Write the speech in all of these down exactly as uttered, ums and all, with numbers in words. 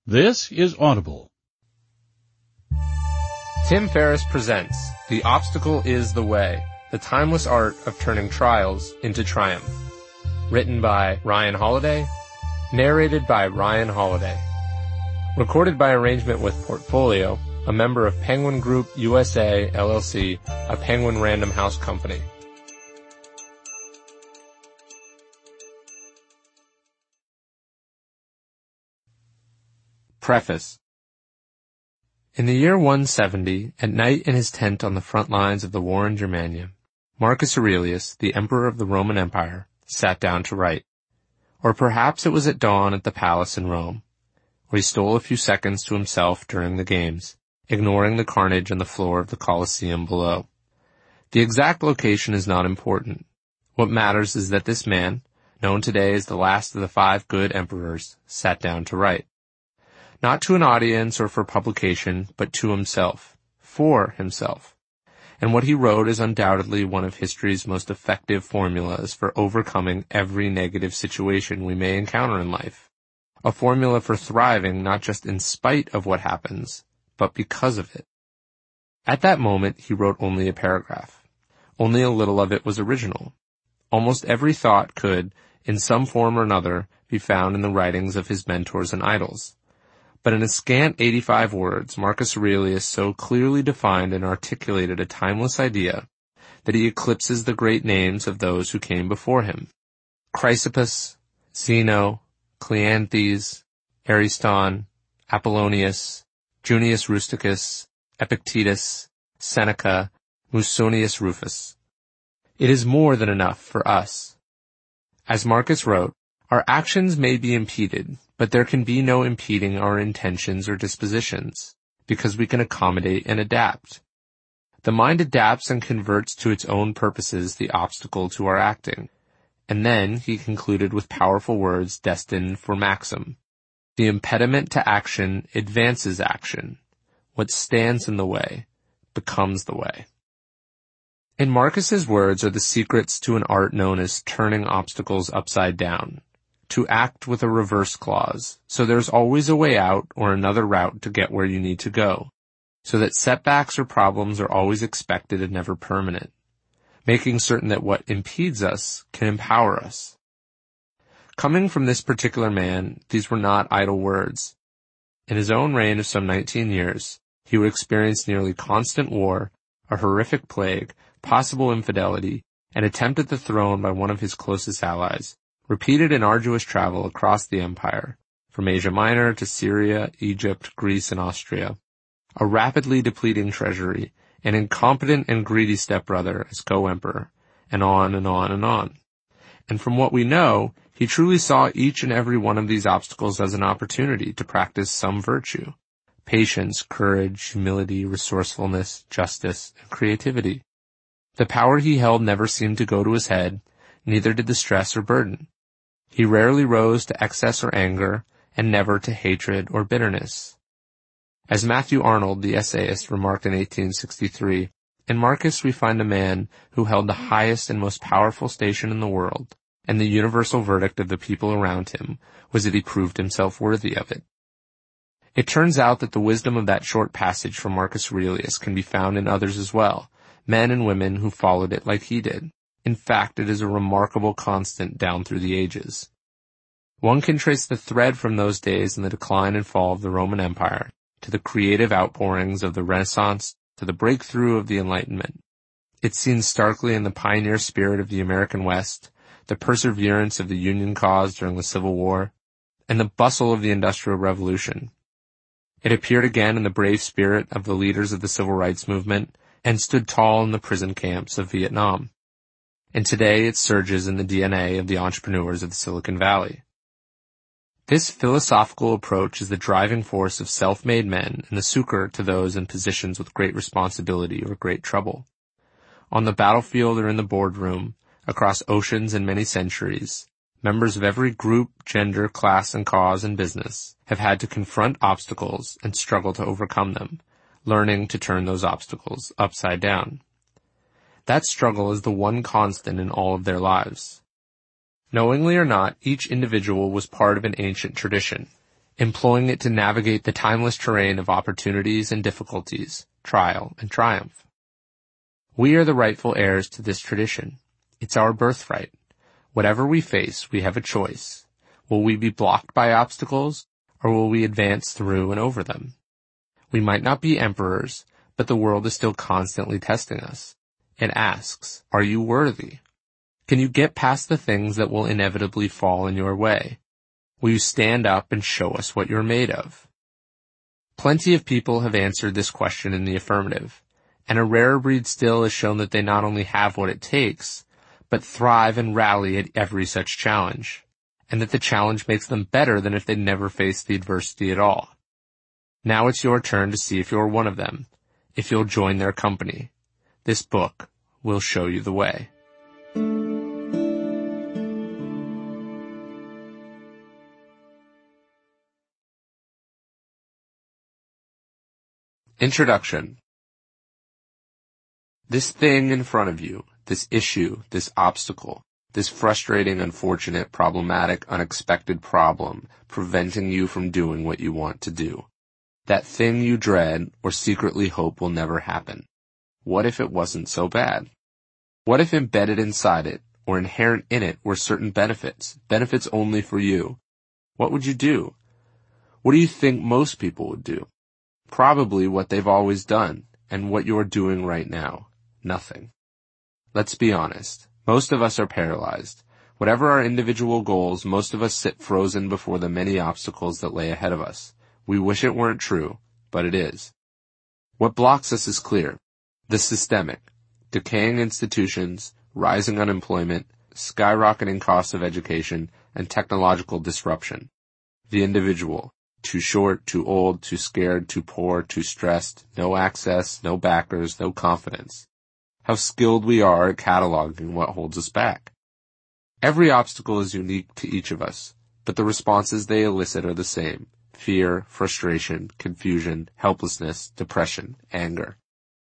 This is Audible. Tim Ferriss presents The Obstacle is the Way, the timeless art of turning trials into triumph. Written by Ryan Holiday, narrated by Ryan Holiday. Recorded by arrangement with Portfolio, a member of Penguin Group U S A, L L C, a Penguin Random House company. Preface. In the year one seventy, at night in his tent on the front lines of the war in Germania, Marcus Aurelius, the emperor of the Roman Empire, sat down to write. Or perhaps it was at dawn at the palace in Rome, where he stole a few seconds to himself during the games, ignoring the carnage on the floor of the Colosseum below. The exact location is not important. What matters is that this man, known today as the last of the five good emperors, sat down to write. Not to an audience or for publication, but to himself, for himself. And what he wrote is undoubtedly one of history's most effective formulas for overcoming every negative situation we may encounter in life. A formula for thriving not just in spite of what happens, but because of it. At that moment, he wrote only a paragraph. Only a little of it was original. Almost every thought could, in some form or another, be found in the writings of his mentors and idols. But in a scant eighty-five words, Marcus Aurelius so clearly defined and articulated a timeless idea that he eclipses the great names of those who came before him. Chrysippus, Zeno, Cleanthes, Ariston, Apollonius, Junius Rusticus, Epictetus, Seneca, Musonius Rufus. It is more than enough for us. As Marcus wrote, our actions may be impeded, but there can be no impeding our intentions or dispositions, because we can accommodate and adapt. The mind adapts and converts to its own purposes the obstacle to our acting. And then, he concluded with powerful words destined for maxim. The impediment to action advances action. What stands in the way becomes the way. In Marcus's words are the secrets to an art known as turning obstacles upside down. To act with a reverse clause, so there's always a way out or another route to get where you need to go, so that setbacks or problems are always expected and never permanent, making certain that what impedes us can empower us. Coming from this particular man, these were not idle words. In his own reign of some nineteen years, he would experience nearly constant war, a horrific plague, possible infidelity, an attempt at the throne by one of his closest allies, repeated and arduous travel across the empire, from Asia Minor to Syria, Egypt, Greece, and Austria, a rapidly depleting treasury, an incompetent and greedy stepbrother as co-emperor, and on and on and on. And from what we know, he truly saw each and every one of these obstacles as an opportunity to practice some virtue: patience, courage, humility, resourcefulness, justice, and creativity. The power he held never seemed to go to his head, neither did the stress or burden. He rarely rose to excess or anger, and never to hatred or bitterness. As Matthew Arnold, the essayist, remarked in eighteen sixty-three, in Marcus we find a man who held the highest and most powerful station in the world, and the universal verdict of the people around him was that he proved himself worthy of it. It turns out that the wisdom of that short passage from Marcus Aurelius can be found in others as well, men and women who followed it like he did. In fact, it is a remarkable constant down through the ages. One can trace the thread from those days in the decline and fall of the Roman Empire, to the creative outpourings of the Renaissance, to the breakthrough of the Enlightenment. It's seen starkly in the pioneer spirit of the American West, the perseverance of the Union cause during the Civil War, and the bustle of the Industrial Revolution. It appeared again in the brave spirit of the leaders of the Civil Rights Movement, and stood tall in the prison camps of Vietnam. And today it surges in the D N A of the entrepreneurs of the Silicon Valley. This philosophical approach is the driving force of self-made men and the succor to those in positions with great responsibility or great trouble. On the battlefield or in the boardroom, across oceans and many centuries, members of every group, gender, class, and cause in business have had to confront obstacles and struggle to overcome them, learning to turn those obstacles upside down. That struggle is the one constant in all of their lives. Knowingly or not, each individual was part of an ancient tradition, employing it to navigate the timeless terrain of opportunities and difficulties, trial and triumph. We are the rightful heirs to this tradition. It's our birthright. Whatever we face, we have a choice. Will we be blocked by obstacles, or will we advance through and over them? We might not be emperors, but the world is still constantly testing us. It asks, are you worthy? Can you get past the things that will inevitably fall in your way? Will you stand up and show us what you're made of? Plenty of people have answered this question in the affirmative, and a rarer breed still has shown that they not only have what it takes, but thrive and rally at every such challenge, and that the challenge makes them better than if they'd never faced the adversity at all. Now it's your turn to see if you're one of them, if you'll join their company. This book will show you the way. Introduction. This thing in front of you, this issue, this obstacle, this frustrating, unfortunate, problematic, unexpected problem preventing you from doing what you want to do. That thing you dread or secretly hope will never happen. What if it wasn't so bad? What if embedded inside it, or inherent in it, were certain benefits, benefits only for you? What would you do? What do you think most people would do? Probably what they've always done, and what you're doing right now. Nothing. Let's be honest. Most of us are paralyzed. Whatever our individual goals, most of us sit frozen before the many obstacles that lay ahead of us. We wish it weren't true, but it is. What blocks us is clear. The systemic. Decaying institutions, rising unemployment, skyrocketing costs of education, and technological disruption. The individual. Too short, too old, too scared, too poor, too stressed, no access, no backers, no confidence. How skilled we are at cataloging what holds us back. Every obstacle is unique to each of us, but the responses they elicit are the same. Fear, frustration, confusion, helplessness, depression, anger.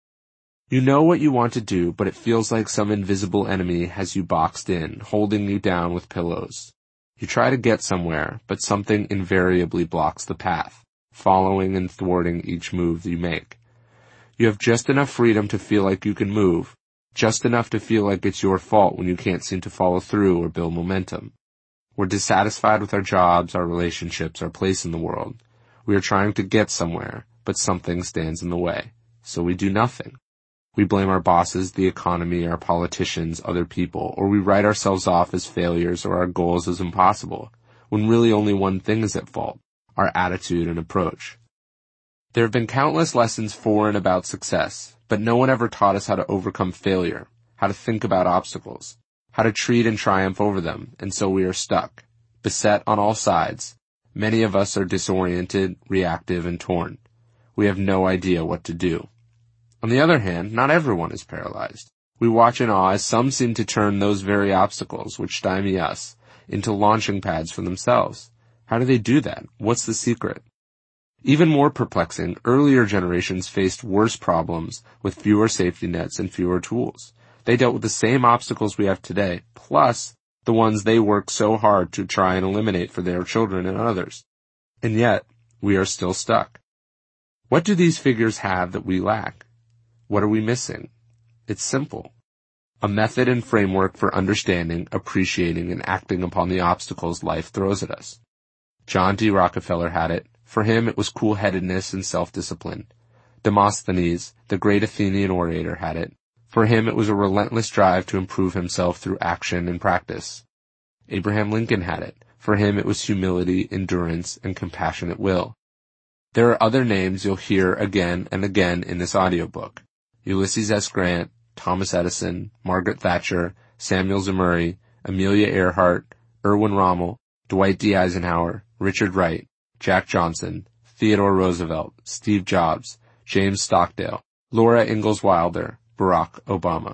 You know what you want to do, but it feels like some invisible enemy has you boxed in, holding you down with pillows. You try to get somewhere, but something invariably blocks the path, following and thwarting each move you make. You have just enough freedom to feel like you can move, just enough to feel like it's your fault when you can't seem to follow through or build momentum. We're dissatisfied with our jobs, our relationships, our place in the world. We are trying to get somewhere, but something stands in the way, so we do nothing. We blame our bosses, the economy, our politicians, other people, or we write ourselves off as failures or our goals as impossible, when really only one thing is at fault, our attitude and approach. There have been countless lessons for and about success, but no one ever taught us how to overcome failure, how to think about obstacles, how to treat and triumph over them, and so we are stuck, beset on all sides. Many of us are disoriented, reactive, and torn. We have no idea what to do. On the other hand, not everyone is paralyzed. We watch in awe as some seem to turn those very obstacles, which stymie us, into launching pads for themselves. How do they do that? What's the secret? Even more perplexing, earlier generations faced worse problems with fewer safety nets and fewer tools. They dealt with the same obstacles we have today, plus the ones they worked so hard to try and eliminate for their children and others. And yet, we are still stuck. What do these figures have that we lack? What are we missing? It's simple. A method and framework for understanding, appreciating, and acting upon the obstacles life throws at us. John D. Rockefeller had it. For him, it was cool-headedness and self-discipline. Demosthenes, the great Athenian orator, had it. For him, it was a relentless drive to improve himself through action and practice. Abraham Lincoln had it. For him, it was humility, endurance, and compassionate will. There are other names you'll hear again and again in this audiobook. Ulysses S. Grant, Thomas Edison, Margaret Thatcher, Samuel Zemurray, Amelia Earhart, Erwin Rommel, Dwight D. Eisenhower, Richard Wright, Jack Johnson, Theodore Roosevelt, Steve Jobs, James Stockdale, Laura Ingalls Wilder, Barack Obama.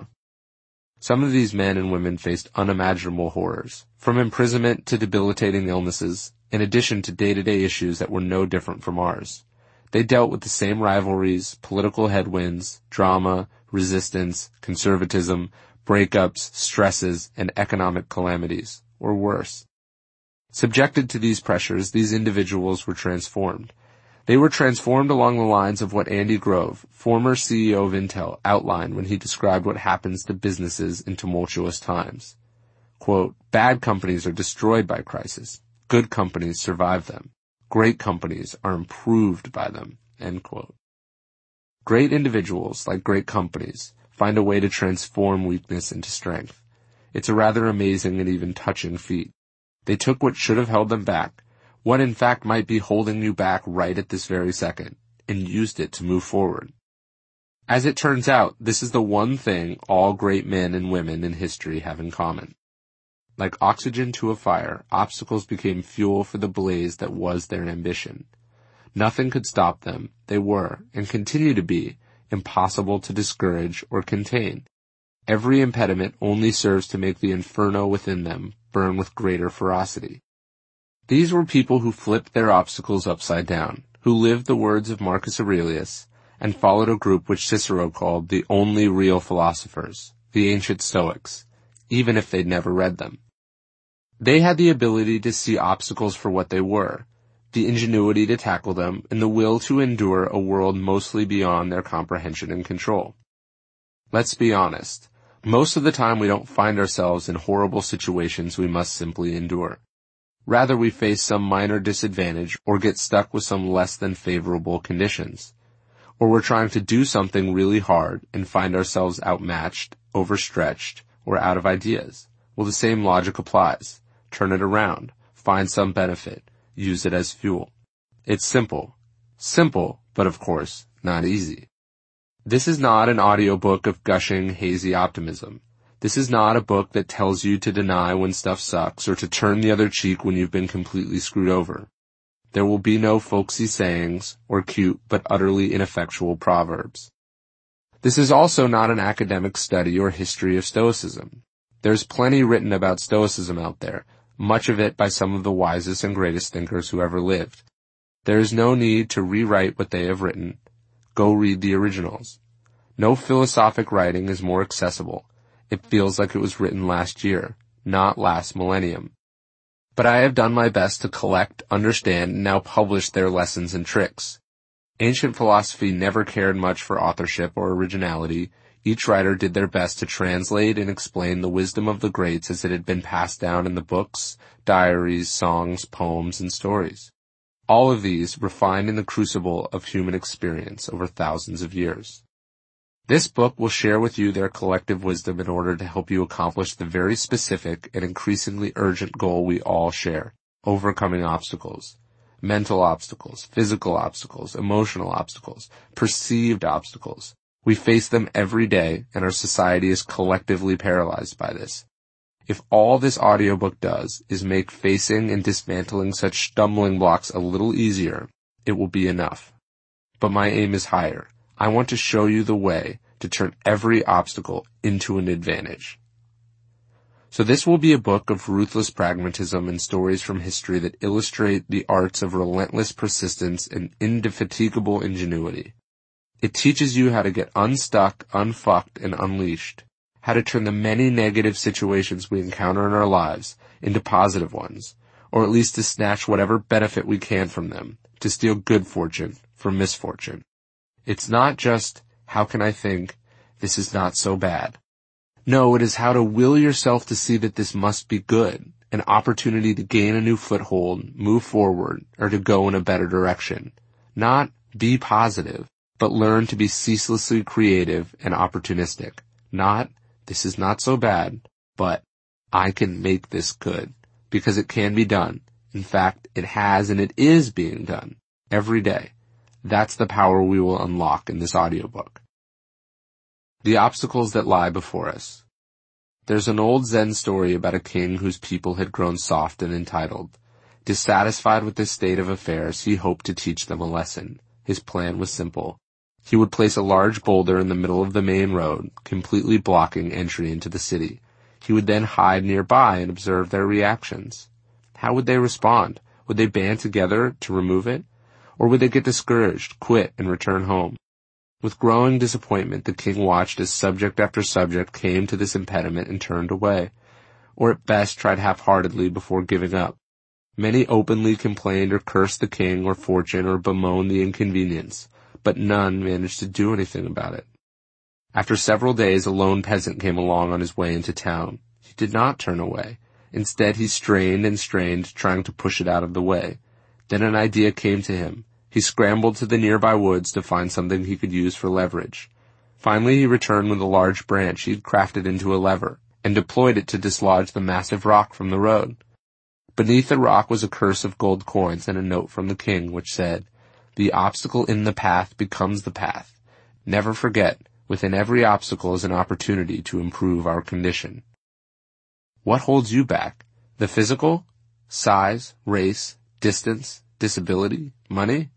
Some of these men and women faced unimaginable horrors, from imprisonment to debilitating illnesses, in addition to day-to-day issues that were no different from ours. They dealt with the same rivalries, political headwinds, drama, resistance, conservatism, breakups, stresses, and economic calamities, or worse. Subjected to these pressures, these individuals were transformed. They were transformed along the lines of what Andy Grove, former C E O of Intel, outlined when he described what happens to businesses in tumultuous times. Quote, "Bad companies are destroyed by crisis. Good companies survive them. Great companies are improved by them." End quote. Great individuals, like great companies, find a way to transform weakness into strength. It's a rather amazing and even touching feat. They took what should have held them back, what in fact might be holding you back right at this very second, and used it to move forward. As it turns out, this is the one thing all great men and women in history have in common. Like oxygen to a fire, obstacles became fuel for the blaze that was their ambition. Nothing could stop them. They were, and continue to be, impossible to discourage or contain. Every impediment only serves to make the inferno within them burn with greater ferocity. These were people who flipped their obstacles upside down, who lived the words of Marcus Aurelius, and followed a group which Cicero called the only real philosophers, the ancient Stoics, even if they'd never read them. They had the ability to see obstacles for what they were, the ingenuity to tackle them, and the will to endure a world mostly beyond their comprehension and control. Let's be honest. Most of the time we don't find ourselves in horrible situations we must simply endure. Rather, we face some minor disadvantage or get stuck with some less than favorable conditions. Or we're trying to do something really hard and find ourselves outmatched, overstretched, or out of ideas. Well, the same logic applies. Turn it around. Find some benefit. Use it as fuel. It's simple. Simple, but of course, not easy. This is not an audiobook of gushing, hazy optimism. This is not a book that tells you to deny when stuff sucks or to turn the other cheek when you've been completely screwed over. There will be no folksy sayings or cute but utterly ineffectual proverbs. This is also not an academic study or history of Stoicism. There's plenty written about Stoicism out there, much of it by some of the wisest and greatest thinkers who ever lived. There is no need to rewrite what they have written. Go read the originals. No philosophic writing is more accessible. It feels like it was written last year, not last millennium. But I have done my best to collect, understand, and now publish their lessons and tricks. Ancient philosophy never cared much for authorship or originality. Each writer did their best to translate and explain the wisdom of the greats as it had been passed down in the books, diaries, songs, poems, and stories. All of these refined in the crucible of human experience over thousands of years. This book will share with you their collective wisdom in order to help you accomplish the very specific and increasingly urgent goal we all share, overcoming obstacles. Mental obstacles, physical obstacles, emotional obstacles, perceived obstacles. We face them every day, and our society is collectively paralyzed by this. If all this audiobook does is make facing and dismantling such stumbling blocks a little easier, it will be enough. But my aim is higher. I want to show you the way to turn every obstacle into an advantage. So this will be a book of ruthless pragmatism and stories from history that illustrate the arts of relentless persistence and indefatigable ingenuity. It teaches you how to get unstuck, unfucked, and unleashed, how to turn the many negative situations we encounter in our lives into positive ones, or at least to snatch whatever benefit we can from them, to steal good fortune from misfortune. It's not just, how can I think, this is not so bad. No, it is how to will yourself to see that this must be good, an opportunity to gain a new foothold, move forward, or to go in a better direction. Not be positive, but learn to be ceaselessly creative and opportunistic. Not, this is not so bad, but I can make this good, because it can be done. In fact, it has and it is being done every day. That's the power we will unlock in this audiobook. The obstacles that lie before us. There's an old Zen story about a king whose people had grown soft and entitled. Dissatisfied with this state of affairs, he hoped to teach them a lesson. His plan was simple. He would place a large boulder in the middle of the main road, completely blocking entry into the city. He would then hide nearby and observe their reactions. How would they respond? Would they band together to remove it? Or would they get discouraged, quit, and return home? With growing disappointment, the king watched as subject after subject came to this impediment and turned away, or at best tried half-heartedly before giving up. Many openly complained or cursed the king or fortune or bemoaned the inconvenience, but none managed to do anything about it. After several days, a lone peasant came along on his way into town. He did not turn away. Instead, he strained and strained, trying to push it out of the way. Then an idea came to him. He scrambled to the nearby woods to find something he could use for leverage. Finally, he returned with a large branch he had crafted into a lever, and deployed it to dislodge the massive rock from the road. Beneath the rock was a curse of gold coins and a note from the king, which said, "The obstacle in the path becomes the path. Never forget, within every obstacle is an opportunity to improve our condition." What holds you back? The physical? Size, race, distance, disability, money?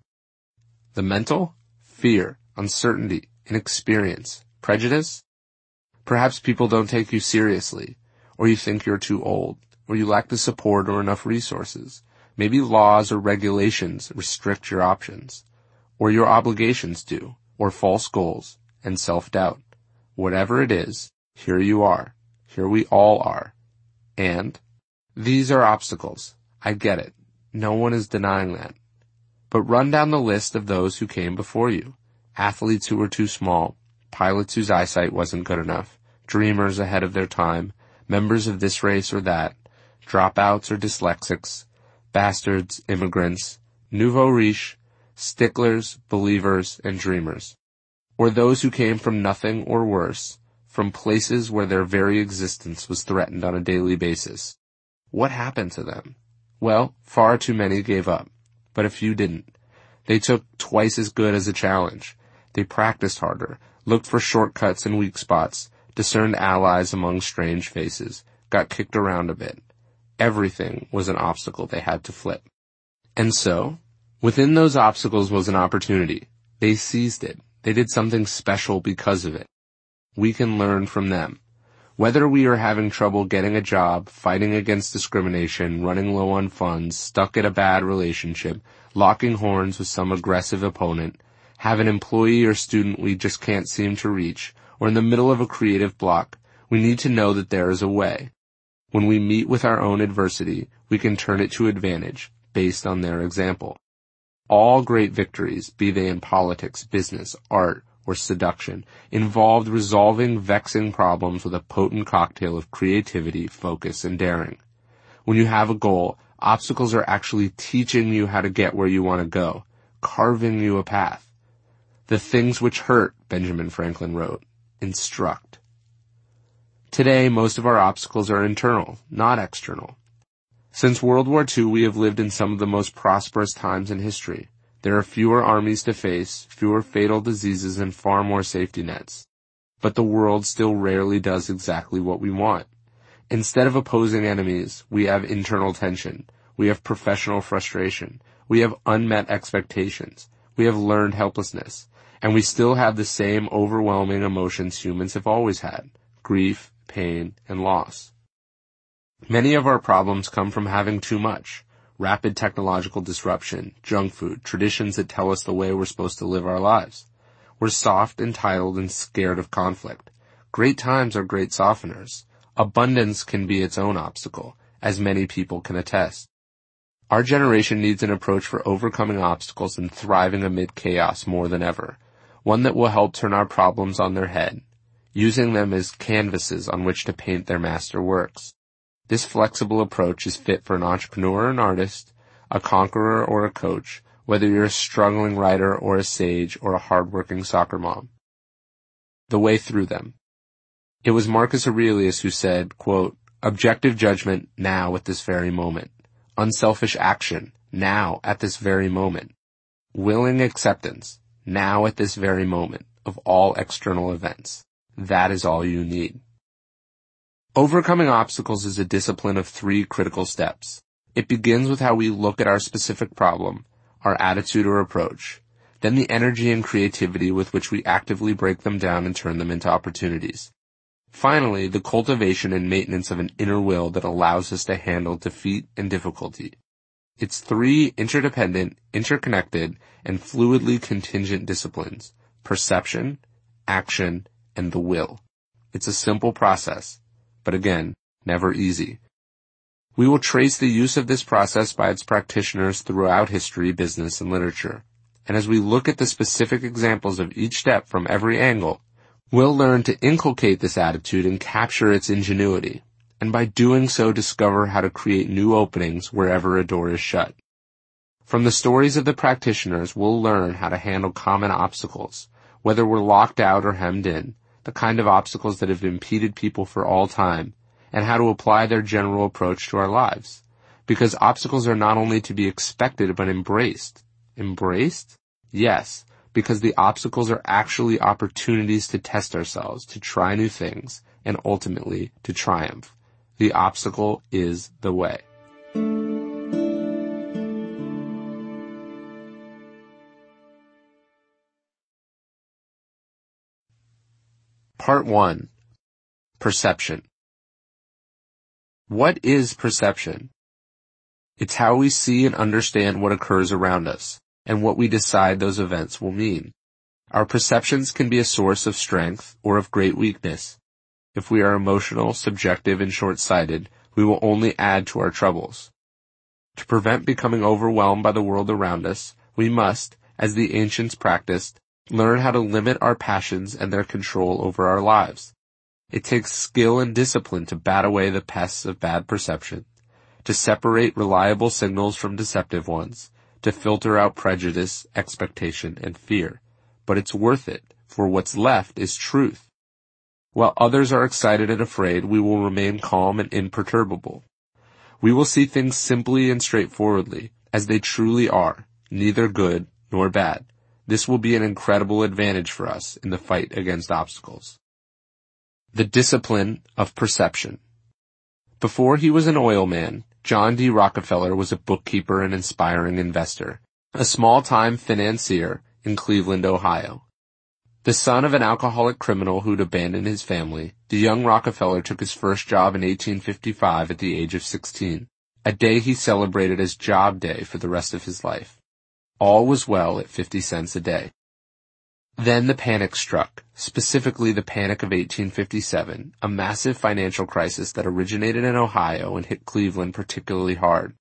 The mental? Fear, uncertainty, inexperience, prejudice? Perhaps people don't take you seriously, or you think you're too old, or you lack the support or enough resources. Maybe laws or regulations restrict your options, or your obligations do, or false goals and self-doubt. Whatever it is, here you are. Here we all are. And these are obstacles. I get it. No one is denying that. But run down the list of those who came before you. Athletes who were too small, pilots whose eyesight wasn't good enough, dreamers ahead of their time, members of this race or that, dropouts or dyslexics, bastards, immigrants, nouveau riche, sticklers, believers, and dreamers. Or those who came from nothing or worse, from places where their very existence was threatened on a daily basis. What happened to them? Well, far too many gave up, but a few didn't. They took twice as good as a challenge. They practiced harder, looked for shortcuts and weak spots, discerned allies among strange faces, got kicked around a bit. Everything was an obstacle they had to flip. And so, within those obstacles was an opportunity. They seized it. They did something special because of it. We can learn from them. Whether we are having trouble getting a job, fighting against discrimination, running low on funds, stuck in a bad relationship, locking horns with some aggressive opponent, have an employee or student we just can't seem to reach, or in the middle of a creative block, we need to know that there is a way. When we meet with our own adversity, we can turn it to advantage, based on their example. All great victories, be they in politics, business, art, or seduction, involved resolving vexing problems with a potent cocktail of creativity, focus, and daring. When you have a goal, obstacles are actually teaching you how to get where you want to go, carving you a path. The things which hurt, Benjamin Franklin wrote, instruct. Today, most of our obstacles are internal, not external. Since World War Two, we have lived in some of the most prosperous times in history. There are fewer armies to face, fewer fatal diseases, and far more safety nets. But the world still rarely does exactly what we want. Instead of opposing enemies, we have internal tension. We have professional frustration. We have unmet expectations. We have learned helplessness. And we still have the same overwhelming emotions humans have always had: grief, pain, and loss. Many of our problems come from having too much. Rapid technological disruption, junk food, traditions that tell us the way we're supposed to live our lives. We're soft, entitled, and scared of conflict. Great times are great softeners. Abundance can be its own obstacle, as many people can attest. Our generation needs an approach for overcoming obstacles and thriving amid chaos more than ever, one that will help turn our problems on their head, using them as canvases on which to paint their master works. This flexible approach is fit for an entrepreneur or an artist, a conqueror or a coach, whether you're a struggling writer or a sage or a hard-working soccer mom. The way through them. It was Marcus Aurelius who said, quote, "Objective judgment now at this very moment. Unselfish action now at this very moment. Willing acceptance now at this very moment of all external events. That is all you need." Overcoming obstacles is a discipline of three critical steps. It begins with how we look at our specific problem, our attitude or approach, then the energy and creativity with which we actively break them down and turn them into opportunities. Finally, the cultivation and maintenance of an inner will that allows us to handle defeat and difficulty. It's three interdependent, interconnected, and fluidly contingent disciplines: perception, action, and the will. It's a simple process, but again, never easy. We will trace the use of this process by its practitioners throughout history, business, and literature. And as we look at the specific examples of each step from every angle, we'll learn to inculcate this attitude and capture its ingenuity, and by doing so discover how to create new openings wherever a door is shut. From the stories of the practitioners, we'll learn how to handle common obstacles, whether we're locked out or hemmed in, the kind of obstacles that have impeded people for all time, and how to apply their general approach to our lives. Because obstacles are not only to be expected but embraced. Embraced? Yes, because the obstacles are actually opportunities to test ourselves, to try new things, and ultimately to triumph. The obstacle is the way. Part one. Perception. What is perception? It's how we see and understand what occurs around us, and what we decide those events will mean. Our perceptions can be a source of strength or of great weakness. If we are emotional, subjective, and short-sighted, we will only add to our troubles. To prevent becoming overwhelmed by the world around us, we must, as the ancients practiced, learn how to limit our passions and their control over our lives. It takes skill and discipline to bat away the pests of bad perception, to separate reliable signals from deceptive ones, to filter out prejudice, expectation, and fear. But it's worth it, for what's left is truth. While others are excited and afraid, we will remain calm and imperturbable. We will see things simply and straightforwardly, as they truly are, neither good nor bad. This will be an incredible advantage for us in the fight against obstacles. The discipline of perception. Before he was an oil man, John D. Rockefeller was a bookkeeper and inspiring investor, a small-time financier in Cleveland, Ohio. The son of an alcoholic criminal who'd abandoned his family, the young Rockefeller took his first job in eighteen fifty-five at the age of sixteen, a day he celebrated as Job Day for the rest of his life. All was well at fifty cents a day. Then the panic struck, specifically the Panic of eighteen fifty-seven, a massive financial crisis that originated in Ohio and hit Cleveland particularly hard.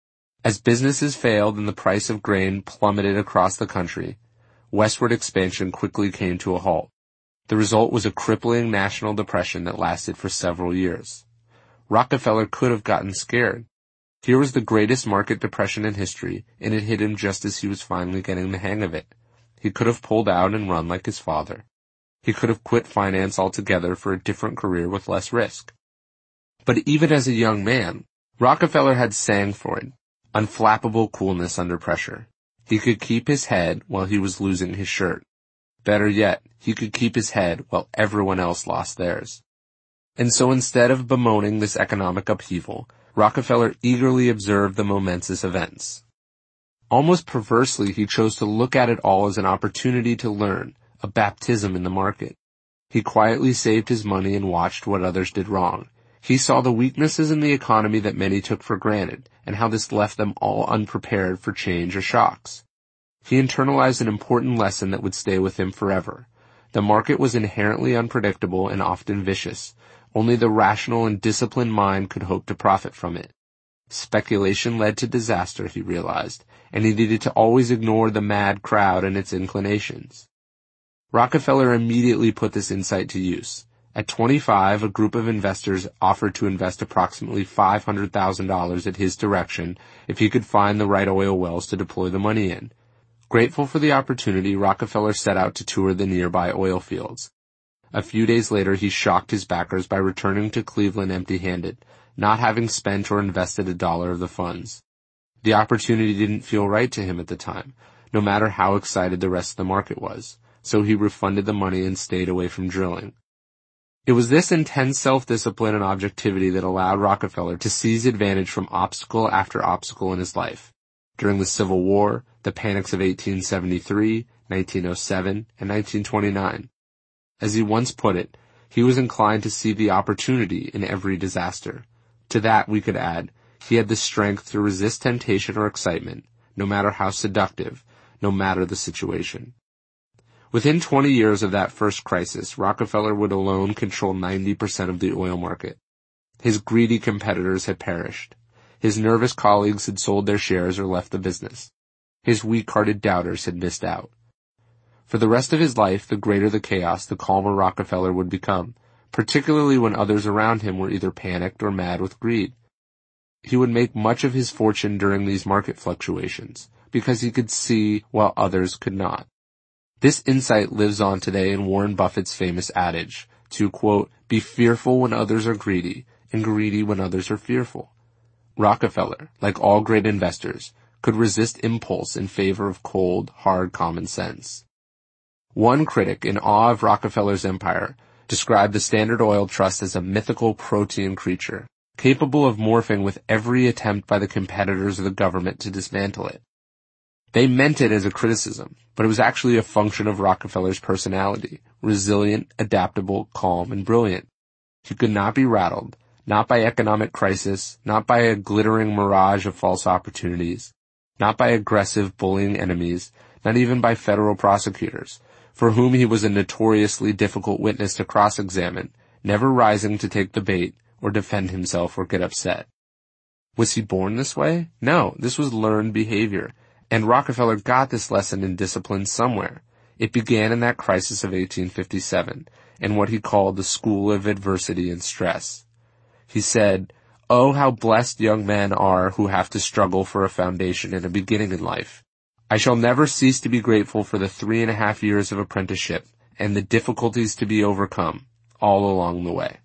As businesses failed and the price of grain plummeted across the country, westward expansion quickly came to a halt. The result was a crippling national depression that lasted for several years. Rockefeller could have gotten scared. Here was the greatest market depression in history, and it hit him just as he was finally getting the hang of it. He could have pulled out and run like his father. He could have quit finance altogether for a different career with less risk. But even as a young man, Rockefeller had sang for it, unflappable coolness under pressure. He could keep his head while he was losing his shirt. Better yet, he could keep his head while everyone else lost theirs. And so instead of bemoaning this economic upheaval, Rockefeller eagerly observed the momentous events. Almost perversely, he chose to look at it all as an opportunity to learn, a baptism in the market. He quietly saved his money and watched what others did wrong. He saw the weaknesses in the economy that many took for granted, and how this left them all unprepared for change or shocks. He internalized an important lesson that would stay with him forever. The market was inherently unpredictable and often vicious. Only the rational and disciplined mind could hope to profit from it. Speculation led to disaster, he realized, and he needed to always ignore the mad crowd and its inclinations. Rockefeller immediately put this insight to use. At twenty-five, a group of investors offered to invest approximately five hundred thousand dollars at his direction if he could find the right oil wells to deploy the money in. Grateful for the opportunity, Rockefeller set out to tour the nearby oil fields. A few days later, he shocked his backers by returning to Cleveland empty-handed, not having spent or invested a dollar of the funds. The opportunity didn't feel right to him at the time, no matter how excited the rest of the market was, so he refunded the money and stayed away from drilling. It was this intense self-discipline and objectivity that allowed Rockefeller to seize advantage from obstacle after obstacle in his life. During the Civil War, the panics of eighteen seventy-three, nineteen oh seven, and nineteen twenty-nine. As he once put it, he was inclined to see the opportunity in every disaster. To that we could add, he had the strength to resist temptation or excitement, no matter how seductive, no matter the situation. Within twenty years of that first crisis, Rockefeller would alone control ninety percent of the oil market. His greedy competitors had perished. His nervous colleagues had sold their shares or left the business. His weak-hearted doubters had missed out. For the rest of his life, the greater the chaos, the calmer Rockefeller would become, particularly when others around him were either panicked or mad with greed. He would make much of his fortune during these market fluctuations, because he could see while others could not. This insight lives on today in Warren Buffett's famous adage to, quote, be fearful when others are greedy, and greedy when others are fearful. Rockefeller, like all great investors, could resist impulse in favor of cold, hard common sense. One critic, in awe of Rockefeller's empire, described the Standard Oil Trust as a mythical protean creature, capable of morphing with every attempt by the competitors of the government to dismantle it. They meant it as a criticism, but it was actually a function of Rockefeller's personality, resilient, adaptable, calm, and brilliant. He could not be rattled, not by economic crisis, not by a glittering mirage of false opportunities, not by aggressive, bullying enemies, not even by federal prosecutors, for whom he was a notoriously difficult witness to cross-examine, never rising to take the bait or defend himself or get upset. Was he born this way? No, this was learned behavior, and Rockefeller got this lesson in discipline somewhere. It began in that crisis of eighteen fifty-seven, and what he called the School of Adversity and Stress. He said, "Oh, how blessed young men are who have to struggle for a foundation and a beginning in life. I shall never cease to be grateful for the three and a half years of apprenticeship and the difficulties to be overcome all along the way."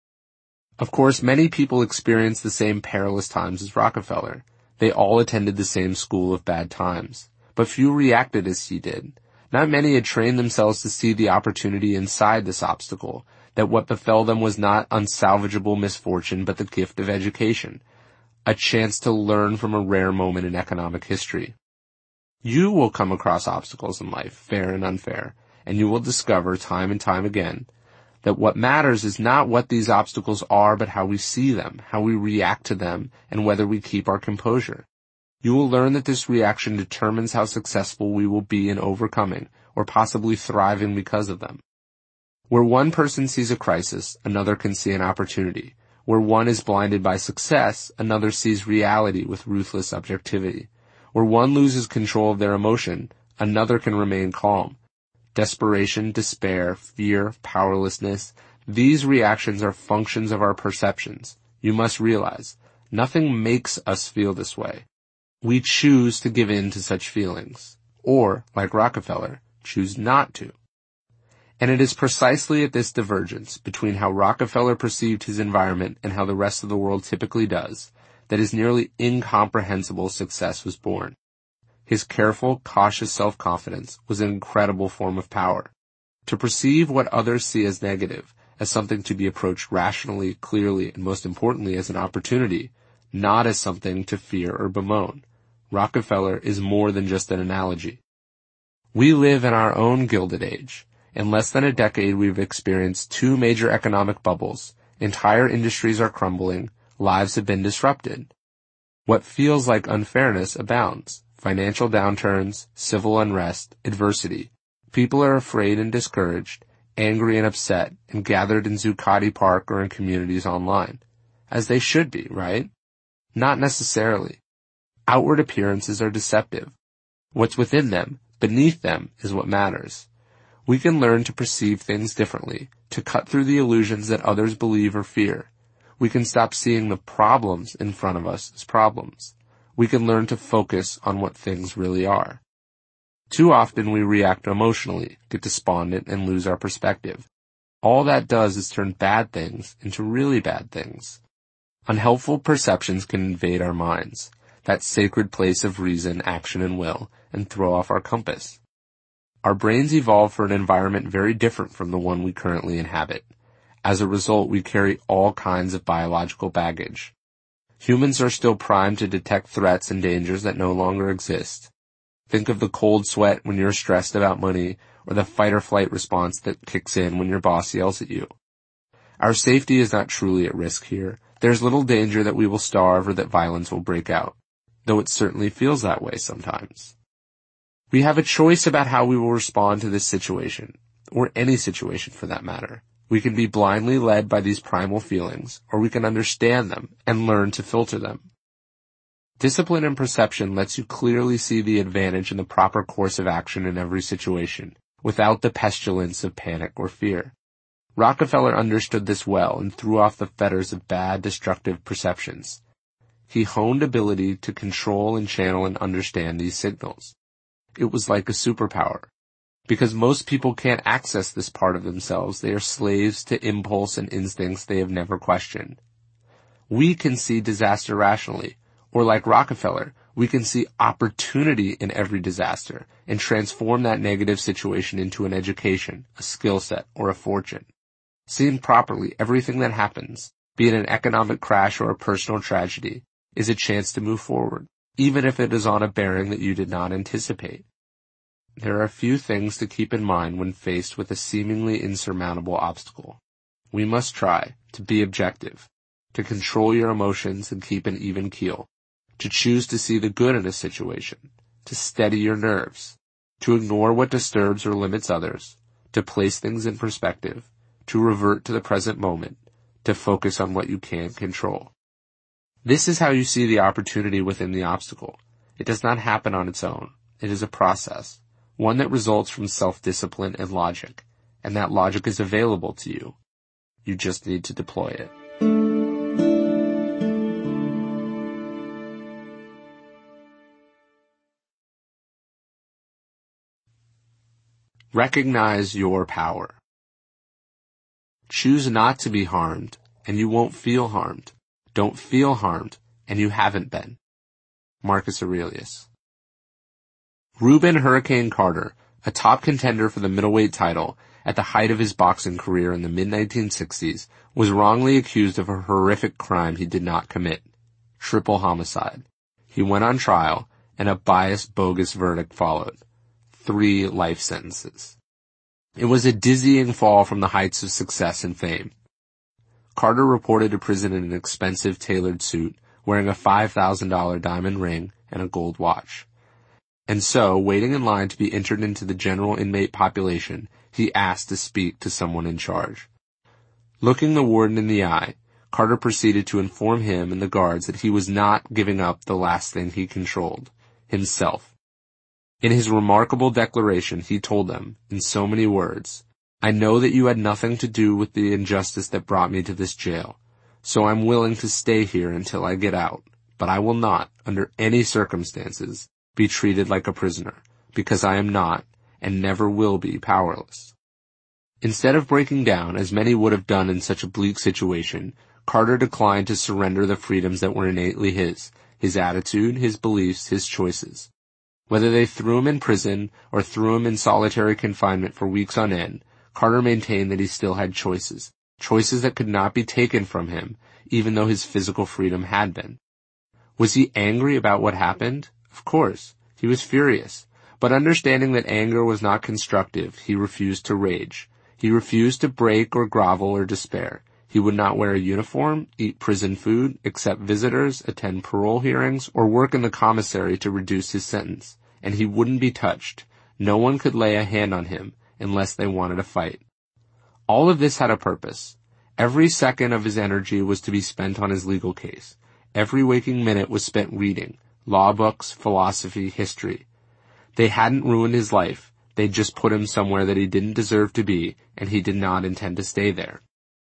Of course, many people experienced the same perilous times as Rockefeller. They all attended the same school of bad times, but few reacted as he did. Not many had trained themselves to see the opportunity inside this obstacle, that what befell them was not unsalvageable misfortune but the gift of education, a chance to learn from a rare moment in economic history. You will come across obstacles in life, fair and unfair, and you will discover time and time again that what matters is not what these obstacles are, but how we see them, how we react to them, and whether we keep our composure. You will learn that this reaction determines how successful we will be in overcoming, or possibly thriving because of them. Where one person sees a crisis, another can see an opportunity. Where one is blinded by success, another sees reality with ruthless objectivity. Where one loses control of their emotion, another can remain calm. Desperation, despair, fear, powerlessness, these reactions are functions of our perceptions. You must realize, nothing makes us feel this way. We choose to give in to such feelings, or, like Rockefeller, choose not to. And it is precisely at this divergence between how Rockefeller perceived his environment and how the rest of the world typically does, that his nearly incomprehensible success was born. His careful, cautious self-confidence was an incredible form of power. To perceive what others see as negative, as something to be approached rationally, clearly, and most importantly as an opportunity, not as something to fear or bemoan. Rockefeller is more than just an analogy. We live in our own Gilded Age. In less than a decade, we've experienced two major economic bubbles. Entire industries are crumbling. Lives have been disrupted. What feels like unfairness abounds. Financial downturns, civil unrest, adversity. People are afraid and discouraged, angry and upset, and gathered in Zuccotti Park or in communities online. As they should be, right? Not necessarily. Outward appearances are deceptive. What's within them, beneath them, is what matters. We can learn to perceive things differently, to cut through the illusions that others believe or fear. We can stop seeing the problems in front of us as problems. We can learn to focus on what things really are. Too often we react emotionally, get despondent, and lose our perspective. All that does is turn bad things into really bad things. Unhelpful perceptions can invade our minds, that sacred place of reason, action, and will, and throw off our compass. Our brains evolved for an environment very different from the one we currently inhabit. As a result, we carry all kinds of biological baggage. Humans are still primed to detect threats and dangers that no longer exist. Think of the cold sweat when you're stressed about money, or the fight or flight response that kicks in when your boss yells at you. Our safety is not truly at risk here. There's little danger that we will starve or that violence will break out, though it certainly feels that way sometimes. We have a choice about how we will respond to this situation, or any situation for that matter. We can be blindly led by these primal feelings, or we can understand them and learn to filter them. Discipline and perception lets you clearly see the advantage and the proper course of action in every situation, without the pestilence of panic or fear. Rockefeller understood this well and threw off the fetters of bad, destructive perceptions. He honed ability to control and channel and understand these signals. It was like a superpower. Because most people can't access this part of themselves, they are slaves to impulse and instincts they have never questioned. We can see disaster rationally, or like Rockefeller, we can see opportunity in every disaster and transform that negative situation into an education, a skill set, or a fortune. Seen properly, everything that happens, be it an economic crash or a personal tragedy, is a chance to move forward, even if it is on a bearing that you did not anticipate. There are a few things to keep in mind when faced with a seemingly insurmountable obstacle. We must try to be objective, to control your emotions and keep an even keel, to choose to see the good in a situation, to steady your nerves, to ignore what disturbs or limits others, to place things in perspective, to revert to the present moment, to focus on what you can control. This is how you see the opportunity within the obstacle. It does not happen on its own. It is a process, one that results from self-discipline and logic, and that logic is available to you. You just need to deploy it. Recognize your power. Choose not to be harmed, and you won't feel harmed. Don't feel harmed, and you haven't been. Marcus Aurelius. Rubin Hurricane Carter, a top contender for the middleweight title at the height of his boxing career in the mid nineteen sixties, was wrongly accused of a horrific crime he did not commit. Triple homicide. He went on trial, and a biased, bogus verdict followed. Three life sentences. It was a dizzying fall from the heights of success and fame. Carter reported to prison in an expensive tailored suit, wearing a five thousand dollars diamond ring and a gold watch. And so, waiting in line to be entered into the general inmate population, he asked to speak to someone in charge. Looking the warden in the eye, Carter proceeded to inform him and the guards that he was not giving up the last thing he controlled, himself. In his remarkable declaration, he told them, in so many words, "I know that you had nothing to do with the injustice that brought me to this jail, so I'm willing to stay here until I get out, but I will not, under any circumstances, be treated like a prisoner, because I am not, and never will be, powerless." Instead of breaking down, as many would have done in such a bleak situation, Carter declined to surrender the freedoms that were innately his, his attitude, his beliefs, his choices. Whether they threw him in prison or threw him in solitary confinement for weeks on end, Carter maintained that he still had choices, choices that could not be taken from him, even though his physical freedom had been. Was he angry about what happened? Of course. He was furious. But understanding that anger was not constructive, he refused to rage. He refused to break or grovel or despair. He would not wear a uniform, eat prison food, accept visitors, attend parole hearings, or work in the commissary to reduce his sentence. And he wouldn't be touched. No one could lay a hand on him unless they wanted a fight. All of this had a purpose. Every second of his energy was to be spent on his legal case. Every waking minute was spent reading, law books, philosophy, history. They hadn't ruined his life. They'd just put him somewhere that he didn't deserve to be, and he did not intend to stay there.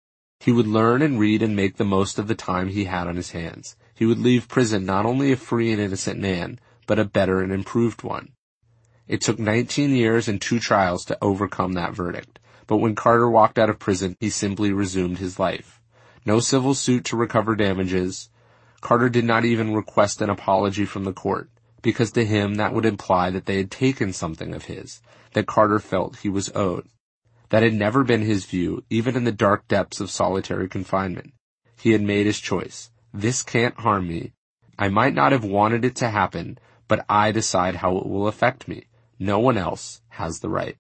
He would learn and read and make the most of the time he had on his hands. He would leave prison not only a free and innocent man, but a better and improved one. It took nineteen years and two trials to overcome that verdict, but when Carter walked out of prison, he simply resumed his life. No civil suit to recover damages. Carter did not even request an apology from the court, because to him that would imply that they had taken something of his, that Carter felt he was owed. That had never been his view, even in the dark depths of solitary confinement. He had made his choice. This can't harm me. I might not have wanted it to happen, but I decide how it will affect me. No one else has the right.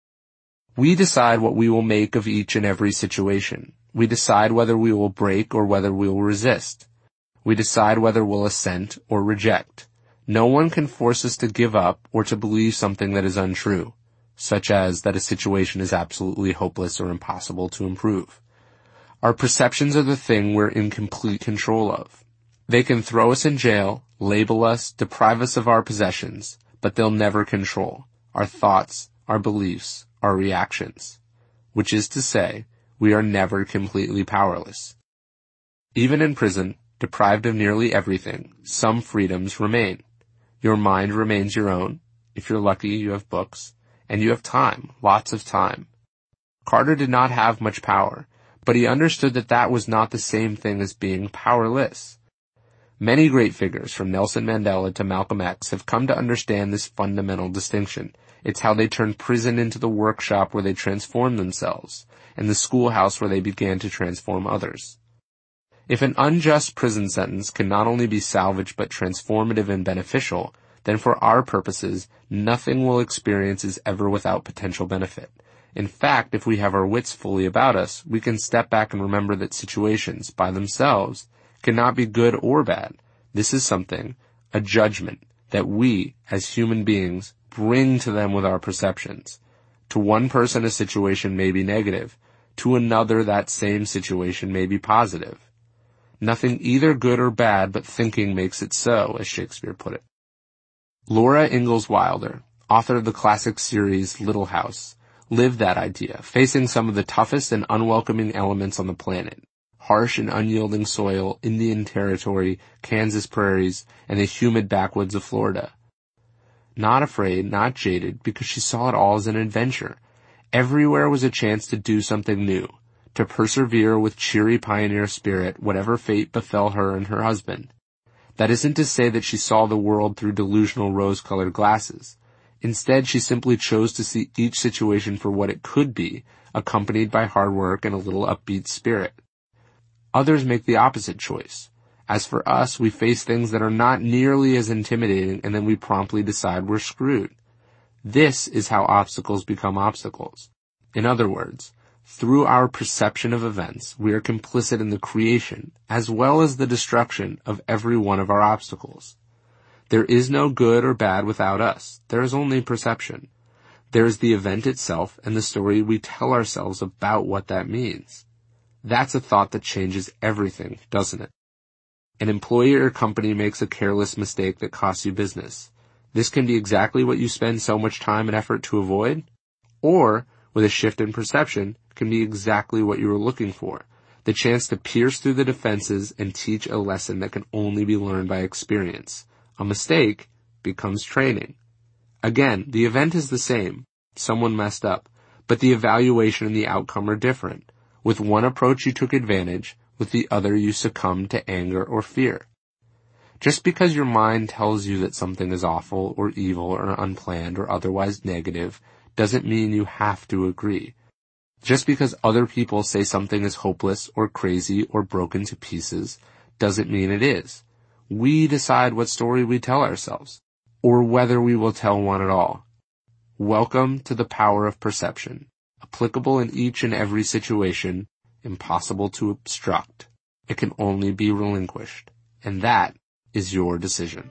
We decide what we will make of each and every situation. We decide whether we will break or whether we will resist. We decide whether we'll assent or reject. No one can force us to give up or to believe something that is untrue, such as that a situation is absolutely hopeless or impossible to improve. Our perceptions are the thing we're in complete control of. They can throw us in jail, label us, deprive us of our possessions, but they'll never control our thoughts, our beliefs, our reactions. Which is to say, we are never completely powerless. Even in prison, deprived of nearly everything, some freedoms remain. Your mind remains your own. If you're lucky, you have books. And you have time, lots of time. Carter did not have much power, but he understood that that was not the same thing as being powerless. Many great figures, from Nelson Mandela to Malcolm X, have come to understand this fundamental distinction. It's how they turned prison into the workshop where they transformed themselves, and the schoolhouse where they began to transform others. If an unjust prison sentence can not only be salvaged but transformative and beneficial, then for our purposes, nothing we'll experience is ever without potential benefit. In fact, if we have our wits fully about us, we can step back and remember that situations, by themselves, cannot be good or bad. This is something, a judgment, that we, as human beings, bring to them with our perceptions. To one person, a situation may be negative. To another, that same situation may be positive. Nothing either good or bad, but thinking makes it so, as Shakespeare put it. Laura Ingalls Wilder, author of the classic series Little House, lived that idea, facing some of the toughest and unwelcoming elements on the planet. Harsh and unyielding soil, Indian territory, Kansas prairies, and the humid backwoods of Florida. Not afraid, not jaded, because she saw it all as an adventure. Everywhere was a chance to do something new, to persevere with cheery pioneer spirit, whatever fate befell her and her husband. That isn't to say that she saw the world through delusional rose-colored glasses. Instead, she simply chose to see each situation for what it could be, accompanied by hard work and a little upbeat spirit. Others make the opposite choice. As for us, we face things that are not nearly as intimidating, and then we promptly decide we're screwed. This is how obstacles become obstacles. In other words, through our perception of events, we are complicit in the creation, as well as the destruction, of every one of our obstacles. There is no good or bad without us. There is only perception. There is the event itself and the story we tell ourselves about what that means. That's a thought that changes everything, doesn't it? An employee or company makes a careless mistake that costs you business. This can be exactly what you spend so much time and effort to avoid, or, with a shift in perception, can be exactly what you were looking for, the chance to pierce through the defenses and teach a lesson that can only be learned by experience. A mistake becomes training. Again, the event is the same. Someone messed up, but the evaluation and the outcome are different. With one approach you took advantage, with the other you succumbed to anger or fear. Just because your mind tells you that something is awful or evil or unplanned or otherwise negative doesn't mean you have to agree. Just because other people say something is hopeless or crazy or broken to pieces doesn't mean it is. We decide what story we tell ourselves, or whether we will tell one at all. Welcome to the power of perception, applicable in each and every situation, impossible to obstruct. It can only be relinquished, and that is your decision.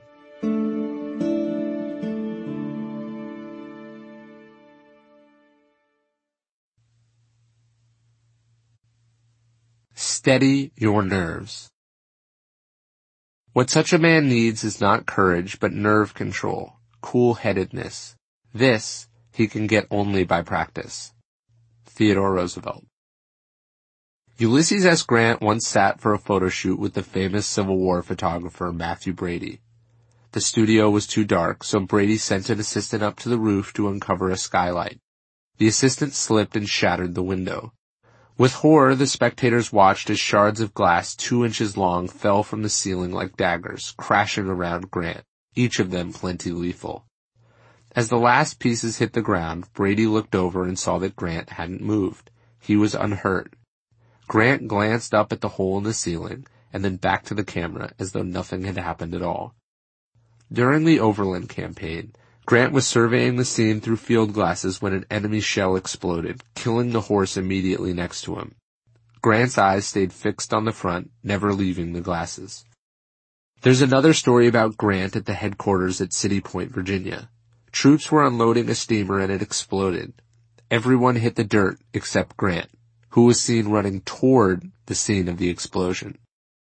Steady your nerves. What such a man needs is not courage, but nerve control, cool-headedness. This he can get only by practice. Theodore Roosevelt. Ulysses S. Grant once sat for a photo shoot with the famous Civil War photographer Matthew Brady. The studio was too dark, so Brady sent an assistant up to the roof to uncover a skylight. The assistant slipped and shattered the window. With horror, the spectators watched as shards of glass two inches long fell from the ceiling like daggers, crashing around Grant, each of them plenty lethal. As the last pieces hit the ground, Brady looked over and saw that Grant hadn't moved. He was unhurt. Grant glanced up at the hole in the ceiling, and then back to the camera as though nothing had happened at all. During the Overland campaign, Grant was surveying the scene through field glasses when an enemy shell exploded, killing the horse immediately next to him. Grant's eyes stayed fixed on the front, never leaving the glasses. There's another story about Grant at the headquarters at City Point, Virginia. Troops were unloading a steamer and it exploded. Everyone hit the dirt except Grant, who was seen running toward the scene of the explosion.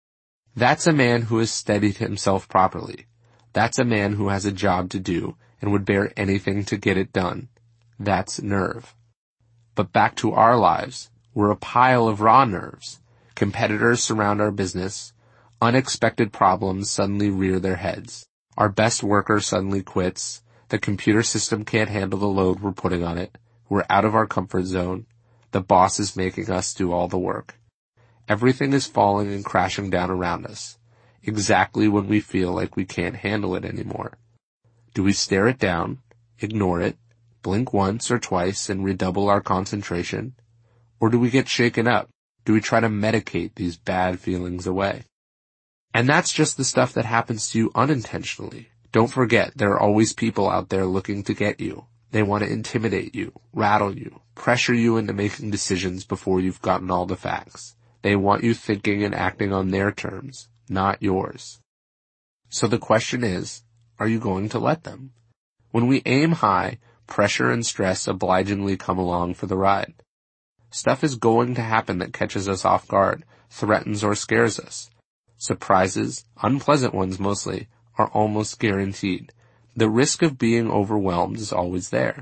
That's a man who has steadied himself properly. That's a man who has a job to do and would bear anything to get it done. That's nerve. But back to our lives. We're a pile of raw nerves. Competitors surround our business. Unexpected problems suddenly rear their heads. Our best worker suddenly quits. The computer system can't handle the load we're putting on it. We're out of our comfort zone. The boss is making us do all the work. Everything is falling and crashing down around us, exactly when we feel like we can't handle it anymore. Do we stare it down, ignore it, blink once or twice and redouble our concentration? Or do we get shaken up? Do we try to medicate these bad feelings away? And that's just the stuff that happens to you unintentionally. Don't forget, there are always people out there looking to get you. They want to intimidate you, rattle you, pressure you into making decisions before you've gotten all the facts. They want you thinking and acting on their terms, not yours. So the question is, are you going to let them? When we aim high, pressure and stress obligingly come along for the ride. Stuff is going to happen that catches us off guard, threatens or scares us. Surprises, unpleasant ones mostly, are almost guaranteed. The risk of being overwhelmed is always there.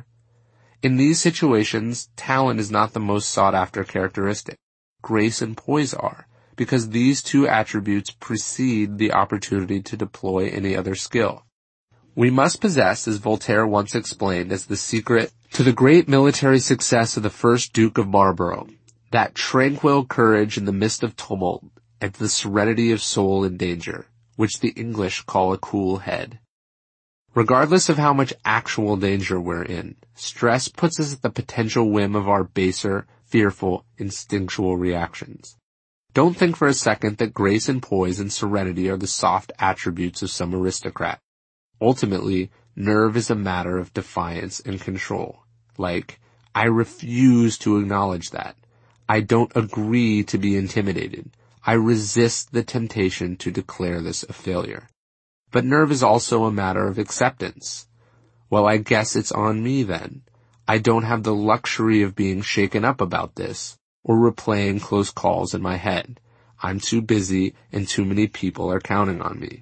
In these situations, talent is not the most sought-after characteristic. Grace and poise are, because these two attributes precede the opportunity to deploy any other skill. We must possess, as Voltaire once explained as the secret to the great military success of the first Duke of Marlborough, that tranquil courage in the midst of tumult, and the serenity of soul in danger, which the English call a cool head. Regardless of how much actual danger we're in, stress puts us at the potential whim of our baser, fearful, instinctual reactions. Don't think for a second that grace and poise and serenity are the soft attributes of some aristocrat. Ultimately, nerve is a matter of defiance and control. Like, I refuse to acknowledge that. I don't agree to be intimidated. I resist the temptation to declare this a failure. But nerve is also a matter of acceptance. Well, I guess it's on me then. I don't have the luxury of being shaken up about this, or replaying close calls in my head. I'm too busy, and too many people are counting on me.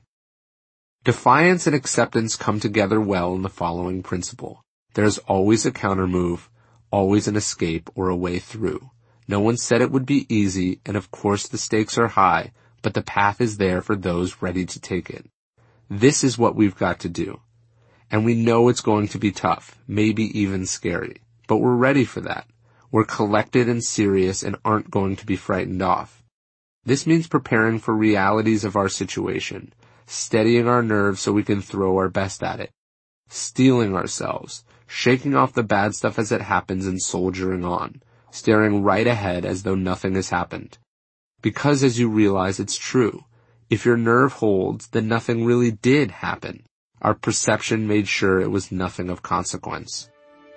Defiance and acceptance come together well in the following principle. There's always a countermove, always an escape or a way through. No one said it would be easy, and of course the stakes are high, but the path is there for those ready to take it. This is what we've got to do. And we know it's going to be tough, maybe even scary, but we're ready for that. We're collected and serious and aren't going to be frightened off. This means preparing for realities of our situation, steadying our nerves so we can throw our best at it, steeling ourselves, shaking off the bad stuff as it happens and soldiering on, staring right ahead as though nothing has happened. Because as you realize it's true, if your nerve holds, then nothing really did happen. Our perception made sure it was nothing of consequence.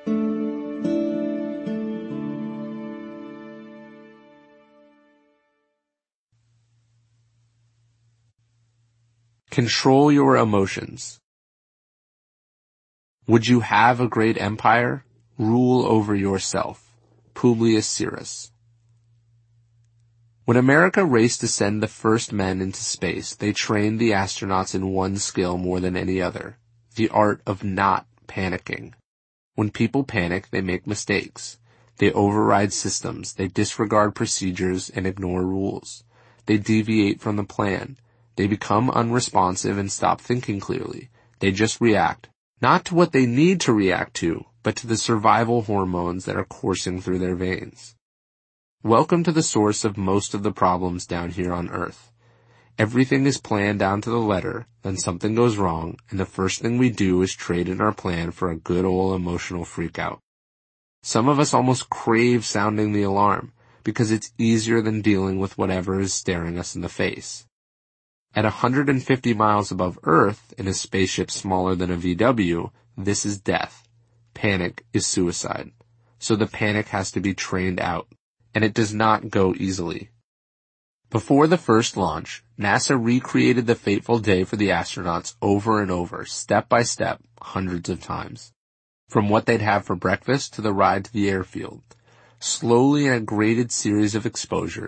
Control your emotions. Would you have a great empire? Rule over yourself. Publius Syrus. When America raced to send the first men into space, they trained the astronauts in one skill more than any other, the art of not panicking. When people panic, they make mistakes. They override systems, they disregard procedures and ignore rules. They deviate from the plan. They become unresponsive and stop thinking clearly. They just react, not to what they need to react to, but to the survival hormones that are coursing through their veins. Welcome to the source of most of the problems down here on Earth. Everything is planned down to the letter, then something goes wrong, and the first thing we do is trade in our plan for a good old emotional freakout. Some of us almost crave sounding the alarm, because it's easier than dealing with whatever is staring us in the face. At one hundred fifty miles above Earth, in a spaceship smaller than a V W, this is death. Panic is suicide. So the panic has to be trained out. And it does not go easily. Before the first launch, NASA recreated the fateful day for the astronauts over and over, step by step, hundreds of times. From what they'd have for breakfast to the ride to the airfield. Slowly in a graded series of exposures,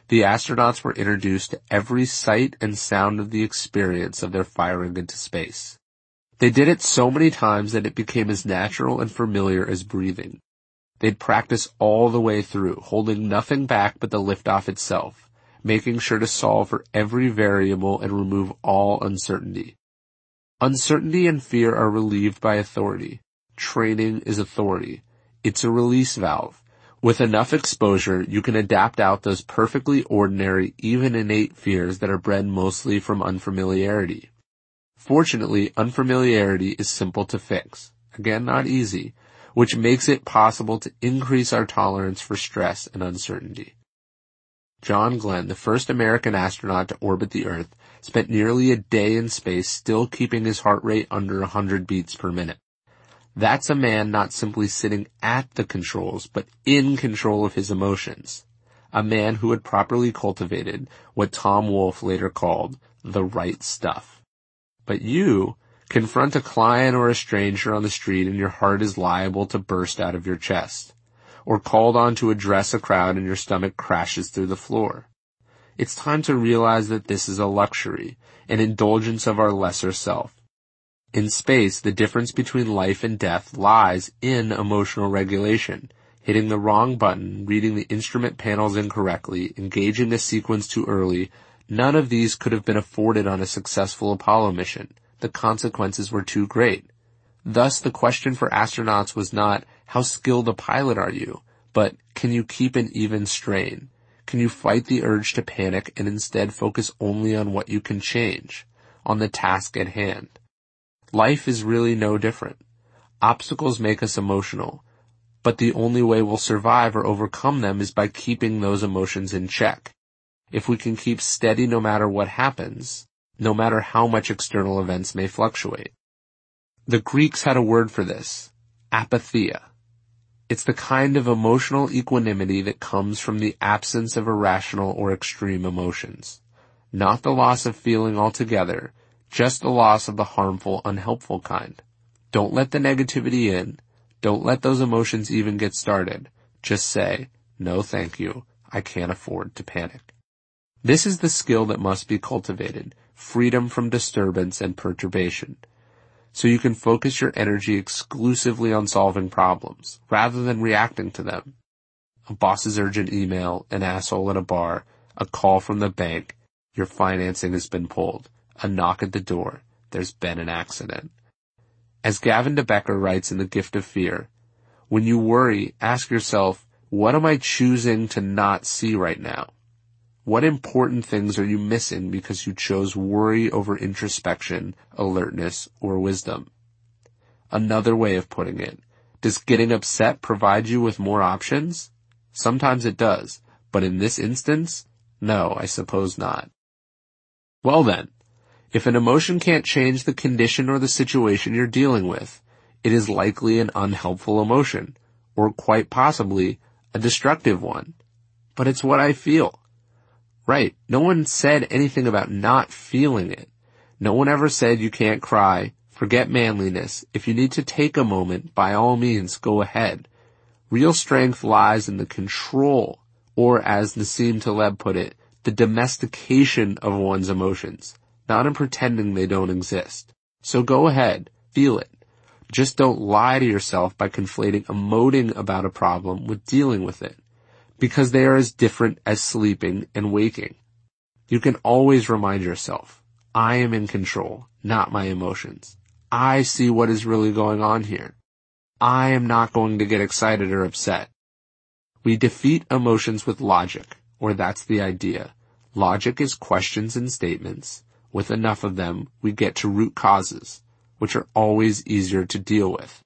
the astronauts were introduced to every sight and sound of the experience of their firing into space. They did it so many times that it became as natural and familiar as breathing. They'd practice all the way through, holding nothing back but the liftoff itself, making sure to solve for every variable and remove all uncertainty. Uncertainty and fear are relieved by authority. Training is authority. It's a release valve. With enough exposure, you can adapt out those perfectly ordinary, even innate fears that are bred mostly from unfamiliarity. Fortunately, unfamiliarity is simple to fix. Again, not easy, which makes it possible to increase our tolerance for stress and uncertainty. John Glenn, the first American astronaut to orbit the Earth, spent nearly a day in space still keeping his heart rate under one hundred beats per minute. That's a man not simply sitting at the controls, but in control of his emotions. A man who had properly cultivated what Tom Wolfe later called the right stuff. But you confront a client or a stranger on the street and your heart is liable to burst out of your chest. Or called on to address a crowd and your stomach crashes through the floor. It's time to realize that this is a luxury, an indulgence of our lesser self. In space, the difference between life and death lies in emotional regulation. Hitting the wrong button, reading the instrument panels incorrectly, engaging a sequence too early, none of these could have been afforded on a successful Apollo mission. The consequences were too great. Thus, the question for astronauts was not, how skilled a pilot are you? But, can you keep an even strain? Can you fight the urge to panic and instead focus only on what you can change, on the task at hand? Life is really no different. Obstacles make us emotional, but the only way we'll survive or overcome them is by keeping those emotions in check. If we can keep steady no matter what happens, no matter how much external events may fluctuate. The Greeks had a word for this, apatheia. It's the kind of emotional equanimity that comes from the absence of irrational or extreme emotions. Not the loss of feeling altogether, just the loss of the harmful, unhelpful kind. Don't let the negativity in. Don't let those emotions even get started. Just say, no thank you, I can't afford to panic. This is the skill that must be cultivated, freedom from disturbance and perturbation. So you can focus your energy exclusively on solving problems, rather than reacting to them. A boss's urgent email, an asshole at a bar, a call from the bank, your financing has been pulled, a knock at the door, there's been an accident. As Gavin de Becker writes in The Gift of Fear, when you worry, ask yourself, what am I choosing to not see right now? What important things are you missing because you chose worry over introspection, alertness, or wisdom? Another way of putting it, does getting upset provide you with more options? Sometimes it does, but in this instance, no, I suppose not. Well then, if an emotion can't change the condition or the situation you're dealing with, it is likely an unhelpful emotion, or quite possibly a destructive one. But it's what I feel. Right, no one said anything about not feeling it. No one ever said you can't cry, forget manliness. If you need to take a moment, by all means, go ahead. Real strength lies in the control, or as Nassim Taleb put it, the domestication of one's emotions, not in pretending they don't exist. So go ahead, feel it. Just don't lie to yourself by conflating emoting about a problem with dealing with it, because they are as different as sleeping and waking. You can always remind yourself, I am in control, not my emotions. I see what is really going on here. I am not going to get excited or upset. We defeat emotions with logic, or that's the idea. Logic is questions and statements. With enough of them, we get to root causes, which are always easier to deal with.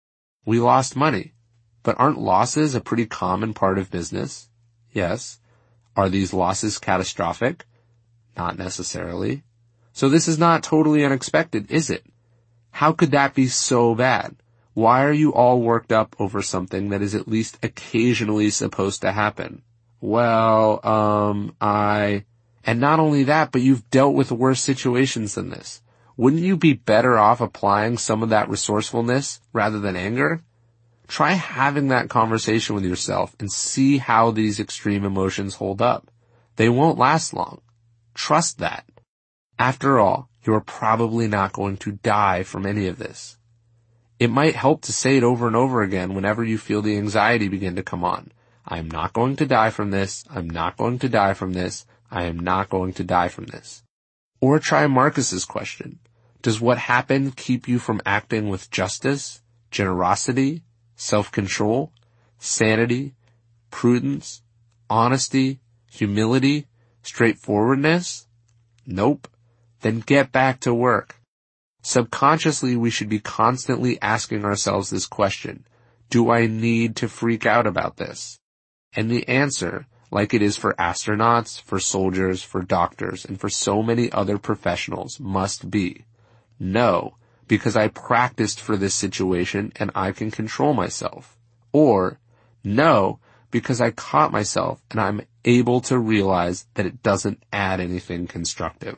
We lost money, but aren't losses a pretty common part of business? Yes. Are these losses catastrophic? Not necessarily. So this is not totally unexpected, is it? How could that be so bad? Why are you all worked up over something that is at least occasionally supposed to happen? Well, um, I... And not only that, but you've dealt with worse situations than this. Wouldn't you be better off applying some of that resourcefulness rather than anger? Try having that conversation with yourself and see how these extreme emotions hold up. They won't last long. Trust that. After all, you are probably not going to die from any of this. It might help to say it over and over again whenever you feel the anxiety begin to come on. I am not going to die from this. I'm not going to die from this. I am not going to die from this. Or try Marcus's question. Does what happened keep you from acting with justice, generosity, self-control, sanity, prudence, honesty, humility, straightforwardness? Nope. Then get back to work. Subconsciously, we should be constantly asking ourselves this question. Do I need to freak out about this? And the answer, like it is for astronauts, for soldiers, for doctors, and for so many other professionals, must be no, because I practiced for this situation and I can control myself. Or no, because I caught myself and I'm able to realize that it doesn't add anything constructive.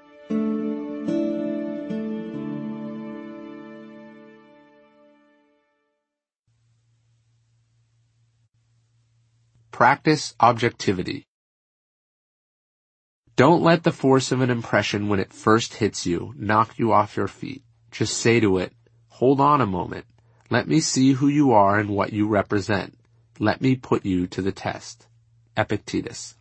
Practice objectivity. Don't let the force of an impression when it first hits you knock you off your feet. Just say to it, hold on a moment. Let me see who you are and what you represent. Let me put you to the test. Epictetus.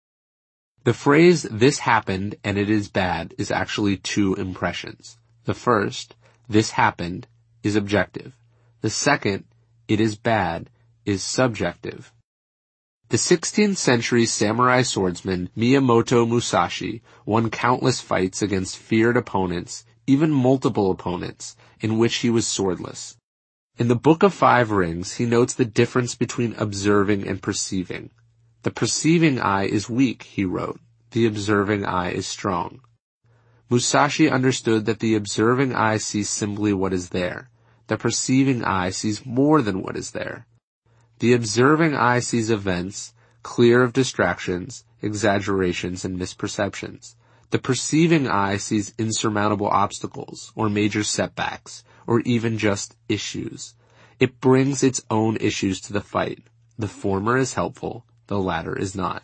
The phrase, this happened and it is bad, is actually two impressions. The first, this happened, is objective. The second, it is bad, is subjective. The sixteenth century samurai swordsman Miyamoto Musashi won countless fights against feared opponents, even multiple opponents, in which he was swordless. In the Book of Five Rings, he notes the difference between observing and perceiving. The perceiving eye is weak, he wrote. The observing eye is strong. Musashi understood that the observing eye sees simply what is there. The perceiving eye sees more than what is there. The observing eye sees events, clear of distractions, exaggerations, and misperceptions. The perceiving eye sees insurmountable obstacles, or major setbacks, or even just issues. It brings its own issues to the fight. The former is helpful, the latter is not.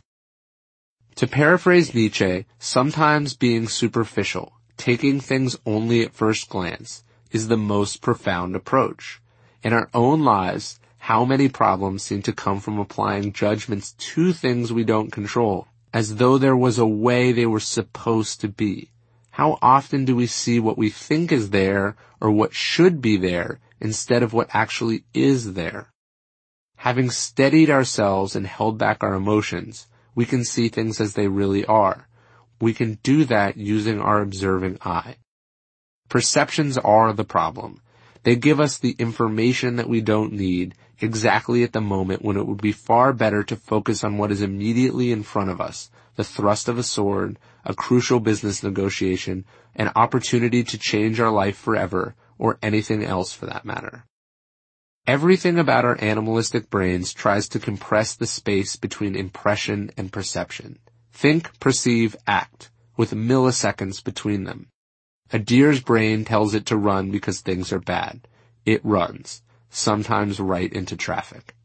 To paraphrase Nietzsche, sometimes being superficial, taking things only at first glance, is the most profound approach. In our own lives, how many problems seem to come from applying judgments to things we don't control, as though there was a way they were supposed to be? How often do we see what we think is there, or what should be there, instead of what actually is there? Having steadied ourselves and held back our emotions, we can see things as they really are. We can do that using our observing eye. Perceptions are the problem. They give us the information that we don't need exactly at the moment when it would be far better to focus on what is immediately in front of us, the thrust of a sword, a crucial business negotiation, an opportunity to change our life forever, or anything else for that matter. Everything about our animalistic brains tries to compress the space between impression and perception. Think, perceive, act, with milliseconds between them. A deer's brain tells it to run because things are bad. It runs, sometimes right into traffic.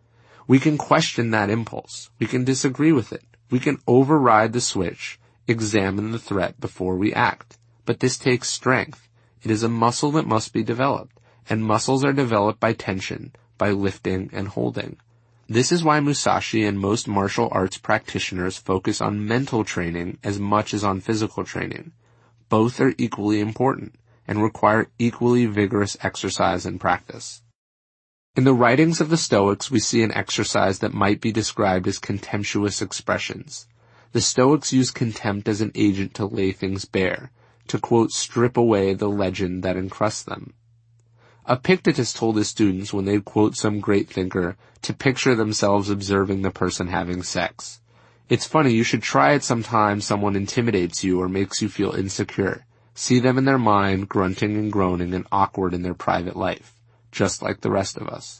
We can question that impulse. We can disagree with it. We can override the switch, examine the threat before we act. But this takes strength. It is a muscle that must be developed, and muscles are developed by tension, by lifting and holding. This is why Musashi and most martial arts practitioners focus on mental training as much as on physical training. Both are equally important and require equally vigorous exercise and practice. In the writings of the Stoics, we see an exercise that might be described as contemptuous expressions. The Stoics use contempt as an agent to lay things bare, to, quote, strip away the legend that encrusts them. Epictetus told his students when they'd quote some great thinker to picture themselves observing the person having sex. It's funny, you should try it sometime someone intimidates you or makes you feel insecure. See them in their mind, grunting and groaning and awkward in their private life, just like the rest of us.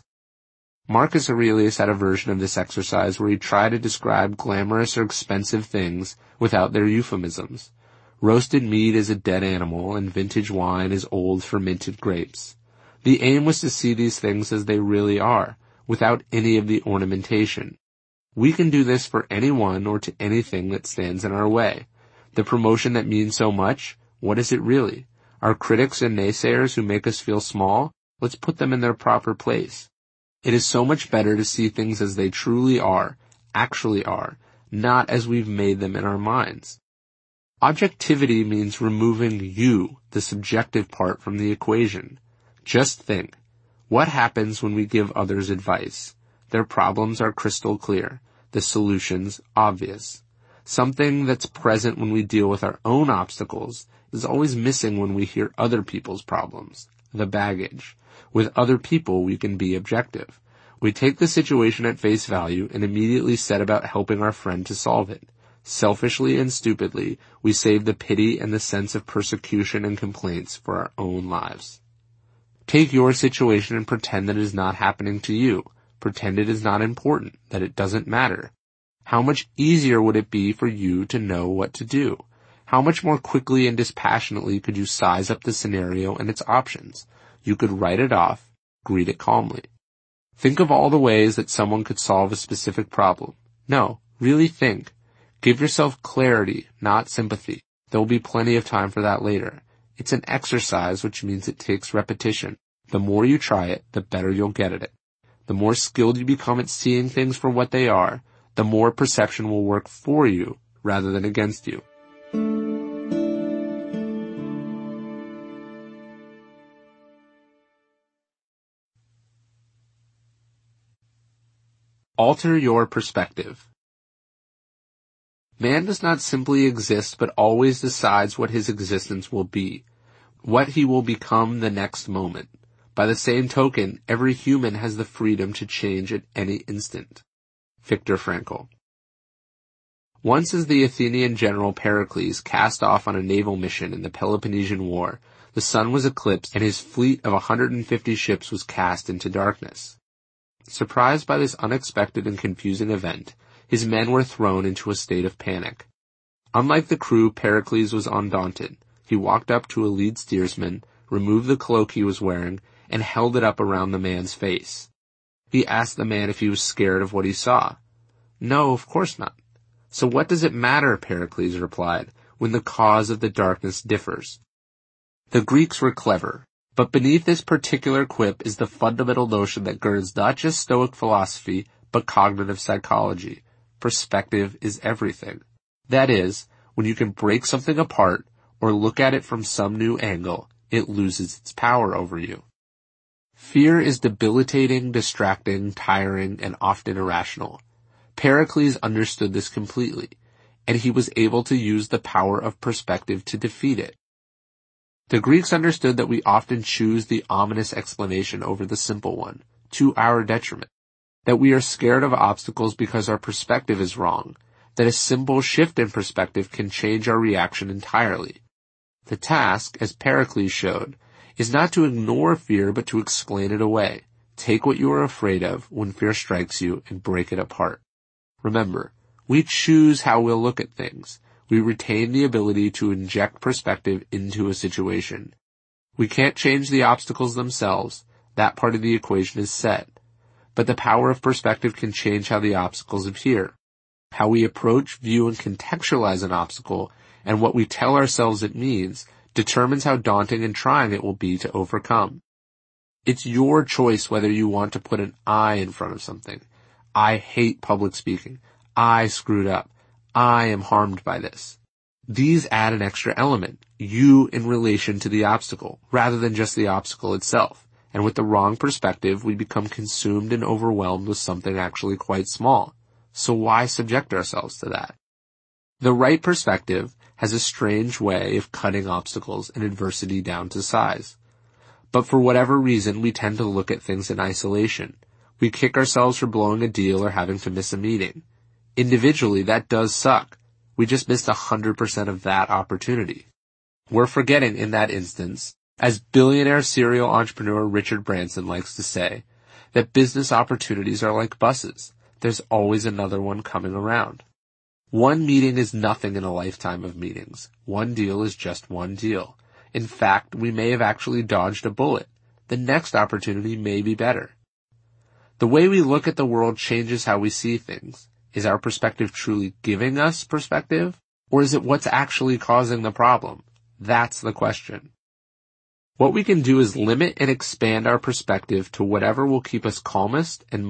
Marcus Aurelius had a version of this exercise where he tried to describe glamorous or expensive things without their euphemisms. Roasted meat is a dead animal, and vintage wine is old fermented grapes. The aim was to see these things as they really are, without any of the ornamentation. We can do this for anyone or to anything that stands in our way. The promotion that means so much, what is it really? Our critics and naysayers who make us feel small? Let's put them in their proper place. It is so much better to see things as they truly are, actually are, not as we've made them in our minds. Objectivity means removing you, the subjective part, from the equation. Just think. What happens when we give others advice? Their problems are crystal clear. The solutions obvious. Something that's present when we deal with our own obstacles is always missing when we hear other people's problems. The baggage. With other people, we can be objective. We take the situation at face value and immediately set about helping our friend to solve it. Selfishly and stupidly, we save the pity and the sense of persecution and complaints for our own lives. Take your situation and pretend that it is not happening to you. Pretend it is not important, that it doesn't matter. How much easier would it be for you to know what to do? How much more quickly and dispassionately could you size up the scenario and its options? You could write it off, greet it calmly. Think of all the ways that someone could solve a specific problem. No, really think. Give yourself clarity, not sympathy. There will be plenty of time for that later. It's an exercise, which means it takes repetition. The more you try it, the better you'll get at it. The more skilled you become at seeing things for what they are, the more perception will work for you rather than against you. Alter your perspective. Man does not simply exist, but always decides what his existence will be, what he will become the next moment. By the same token, every human has the freedom to change at any instant. Viktor Frankl. Once as the Athenian general Pericles cast off on a naval mission in the Peloponnesian War, the sun was eclipsed and his fleet of one hundred fifty ships was cast into darkness. Surprised by this unexpected and confusing event, his men were thrown into a state of panic. Unlike the crew, Pericles was undaunted. He walked up to a lead steersman, removed the cloak he was wearing, and held it up around the man's face. He asked the man if he was scared of what he saw. No, of course not. So what does it matter, Pericles replied, when the cause of the darkness differs? The Greeks were clever, but beneath this particular quip is the fundamental notion that girds not just Stoic philosophy, but cognitive psychology. Perspective is everything. That is, when you can break something apart or look at it from some new angle, it loses its power over you. Fear is debilitating, distracting, tiring, and often irrational. Pericles understood this completely, and he was able to use the power of perspective to defeat it. The Greeks understood that we often choose the ominous explanation over the simple one, to our detriment. That we are scared of obstacles because our perspective is wrong. That a simple shift in perspective can change our reaction entirely. The task, as Pericles showed, is not to ignore fear but to explain it away. Take what you are afraid of when fear strikes you and break it apart. Remember, we choose how we'll look at things. We retain the ability to inject perspective into a situation. We can't change the obstacles themselves. That part of the equation is set. But the power of perspective can change how the obstacles appear. How we approach, view, and contextualize an obstacle, and what we tell ourselves it means, determines how daunting and trying it will be to overcome. It's your choice whether you want to put an I in front of something. I hate public speaking. I screwed up. I am harmed by this. These add an extra element, you in relation to the obstacle, rather than just the obstacle itself. And with the wrong perspective, we become consumed and overwhelmed with something actually quite small. So why subject ourselves to that? The right perspective has a strange way of cutting obstacles and adversity down to size. But for whatever reason, we tend to look at things in isolation. We kick ourselves for blowing a deal or having to miss a meeting. Individually, that does suck. We just missed one hundred percent of that opportunity. We're forgetting in that instance, as billionaire serial entrepreneur Richard Branson likes to say, that business opportunities are like buses. There's always another one coming around. One meeting is nothing in a lifetime of meetings. One deal is just one deal. In fact, we may have actually dodged a bullet. The next opportunity may be better. The way we look at the world changes how we see things. Is our perspective truly giving us perspective? Or is it what's actually causing the problem? That's the question. What we can do is limit and expand our perspective to whatever will keep us calmest and